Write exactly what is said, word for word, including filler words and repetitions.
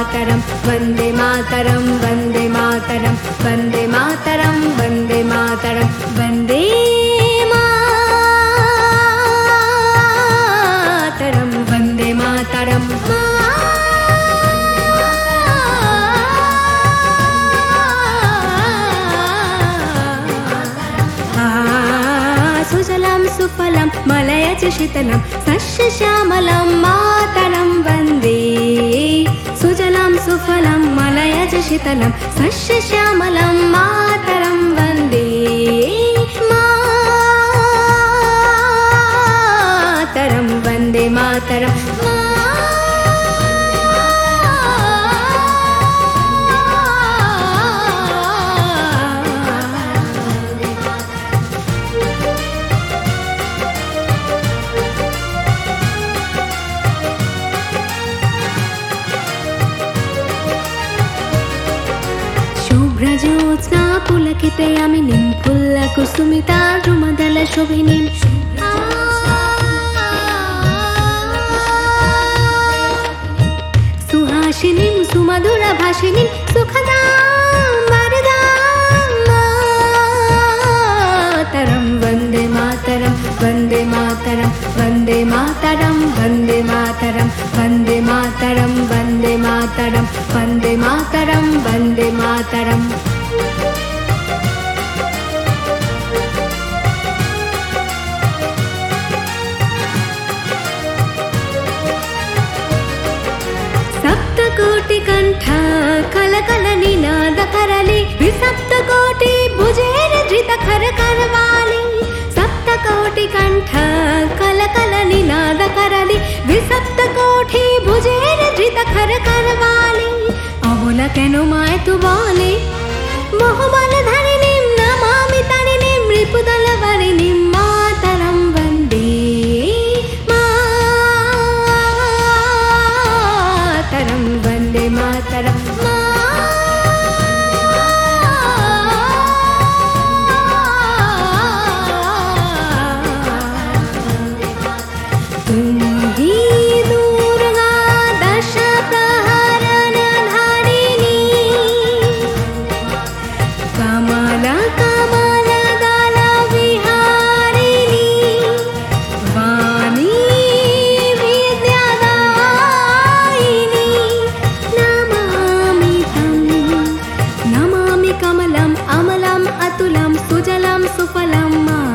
मातरम वंदे मातरम वंदे मातरम वंदे मातरम वंदे मातरम वंदे मातरम वंदे मातरम सुजलां सुफलां मलयज शीतलं सस्यश्यामलं मातरं वन्दे सुजलां सुफलां मलयज शीतलं सस्यश्यामलं मातरं वन्दे मातरं वन्दे मातरं शुभ्रज्योत्स्ना पुलकितयामिनीं पुल्लकुसुमिता द्रुमदलशोभिनीं सुहासिनीं सुमधुरभाषिणीं सुखदां वरदां मातरं वन्दे मातरं वन्दे मातरं वन्दे मातरं वन्दे मातरं वन्दे मातरं वन्दे मातरं वन्दे मातरं वन्दे मातरं सप्तकोटिकण्ठ कलकलनिनादकरली विसप्तकोटि भुजेरधृतखरकरवाली सप्तकोटिकण्ठ कलकलनिनादकरली विसप्तकोटि भुजेरधृतखरकरवाली अबुल केन माय तु बोले बहुबलधारिणीं नमामि तारिणीं रिपुदलवरिणीं मातरं वन्दे मातरं वन्दे मातरं तुम ही दुर्गा दश प्रहरणधारिणी कमल कमल दल विहारिणी वाणी विद्यादायिनी नमामि तं नमामि कमलम् अमलम् अतुलं सुजलं सुफलं